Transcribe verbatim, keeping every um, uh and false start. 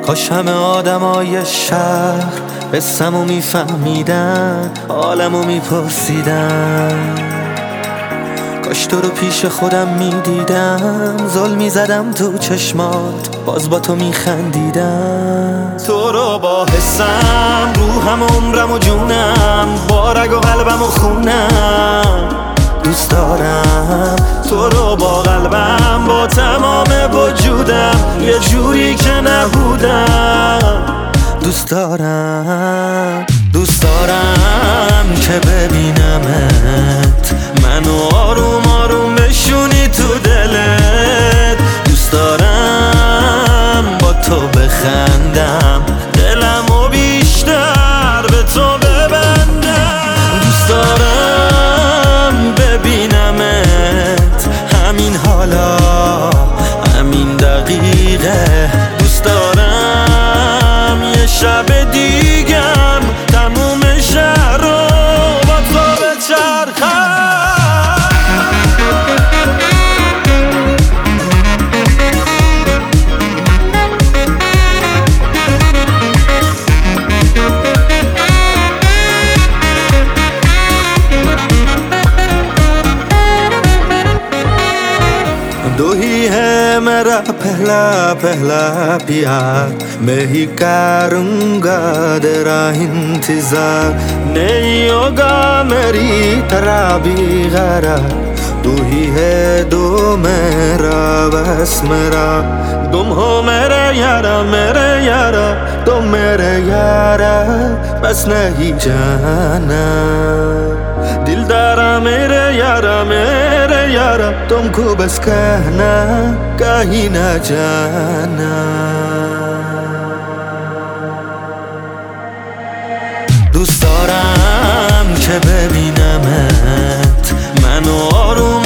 کاش همه آدمای شهر قصه‌مو میفهمیدن، حالمو میپرسیدن. کاش تو رو پیش خودم میدیدم، زل میزدم تو چشمات، باز با تو میخندیدم. تو رو با حسم، روحم، عمرم و جونم، با رگ و قلبم و خونم دوست دارم. تو رو با قلبم، با تمام وجودم، یه جوری که نبودم دوست دارم. دوست دارم که ببینمت، منو آروم آروم بشونی تو دلت. دوست دارم با تو بخندم، دلمو بیشتر به تو ببندم. دوست دارم ببینمت همین حالا، همین دقیقه. دوست دارم یه شب دیگم تموم شهر رو با تو بچرخم. दो ही है मेरा पहला पहला प्यार, मैं ही करूँगा तेरा इंतजार। नहीं होगा मेरी तरह भी गैरार, तू ही है दो मेरा बस मेरा। तुम हो मेरे यारा मेरे यारा, तुम मेरे यारा बस नहीं जाना। दिलदारा मेरे यारा मेरे यारा, तुमको बस कहना कहीं ना जाना। دوست دارم که ببینمت، منو آروم